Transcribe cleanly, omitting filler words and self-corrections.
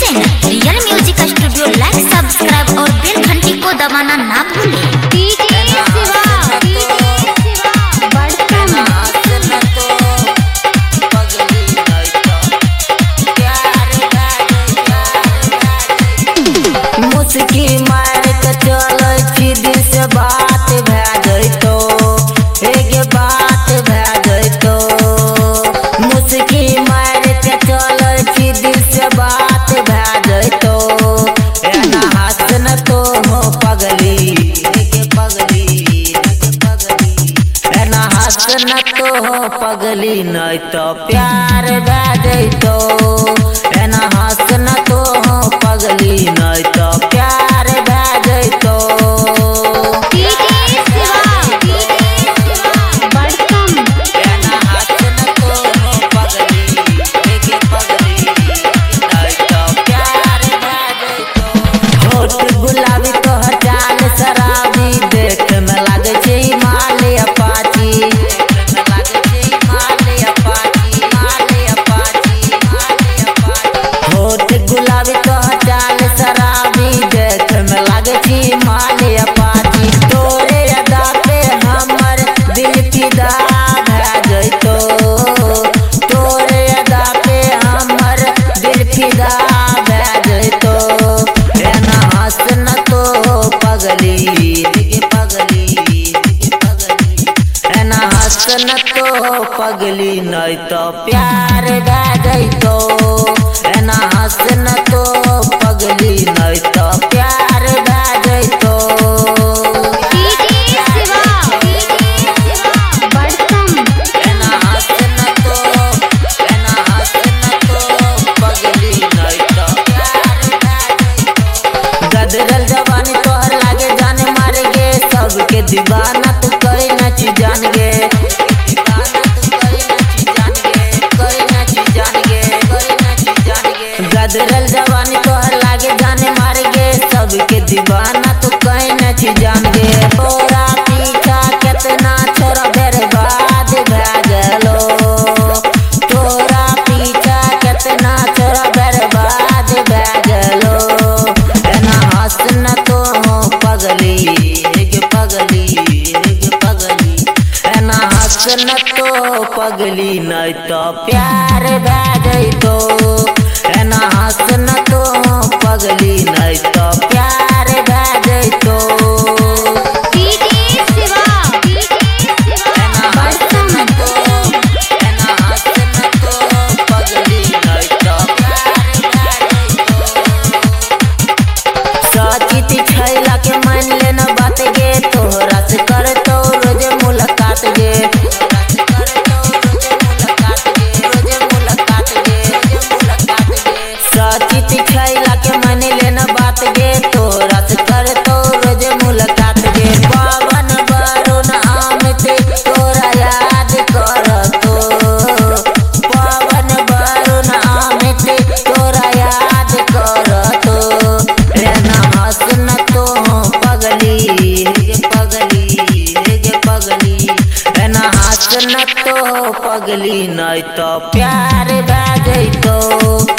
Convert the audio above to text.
मेहनत। Real music studio, like subscribe और bell घंटी को दबाना ना भूलें। मुस्की मार के चले छी दिल से बात भै जइतो, एक बात भै जइतो। मुस्की मार के चले छी दिल से बात भै जइतो। एना हसन तो हो पगली, एक पगली, एक पगली। एना हसन तो हो पगली, नहीं तो प्यार भै जइतो। एना हसन तो हो पगली, नहीं तो प्यार भै जइतो। एना हसन तो हो पगली, एक पगली, नहीं तो प्यार भै जइतो। होठ गुलाबी तोहर चाल शराबी, देख में लागे छै हिमालय अपाची। होठ गुलाबी तोहर चाल शराबी, देख में लागे छी हिमालय अपाची। तोरे अदा पे हमर दिल फिदा भै जइतो। तोरे अदा पे हमर दिल फिदा भै जइतो। एना हसन तो पगली, पगली, पगली। एना हसन तो पगली, नहीं तो प्यार भै जइतो। एना हसन तो पगली, नहीं तो प्यार भै जइतो। एना हसन तो, एना हसन तो पगली, नहीं तो प्यार भै जइतो। गदरल जवानी तोहर लागे जाने मारे गे, सबके दीवाना तू कोई नच जान गे। गदरल जवानी तोहर लागे जाने मार गे, सबके दीवाना तू कहीं नहीं जान गे। तोरा पीछा कितना छोरा बर्बाद भै गेलो। तोरा पीछा कितना छोरा बर्बाद भै गेलो। एना हसन तो हो पगली, एक पगली, एक पगली। एना हसन तो पगली, नहीं तो प्यार भै जइतो। एना हसन तो पगली, नहीं तो प्यार भै जइतो। एना हसन तो, एना हसन तो पगली, नहीं तो प्यार भै जइतो। सचित छैला के मान लेना बात गे, तोहरा से करतो रोज मुलाकात गे। सचित छैला के मन लेना बात गे, तोरा से करतो रोज मुलाकात गे। पवन वरुण अमित तोरा याद करतो। पवन वरुण अमित तोरा याद करतो। एना हसन तो पगली, पगली, पगली। एना हसन तो पगली, नहीं तो प्यार भै जइतो।